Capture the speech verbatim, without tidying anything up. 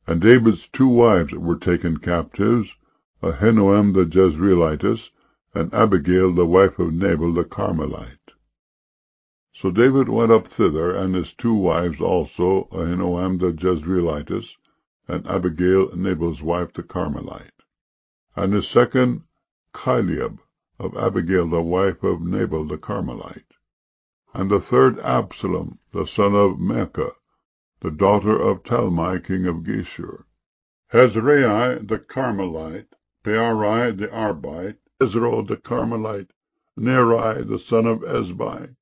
And David's two wives were taken captives, Ahinoam the Jezreelitess, and Abigail the wife of Nabal the Carmelite. So David went up thither, and his two wives also, Ahinoam the Jezreelitess, and Abigail Nabal's wife the Carmelite. And his second, Chileab, of Abigail the wife of Nabal the Carmelite. And the third, Absalom, the son of Maacah, the daughter of Talmai king of Geshur. Hezrai the Carmelite, Pearai the Arbite, Ezro the Carmelite, Neri the son of Ezbai,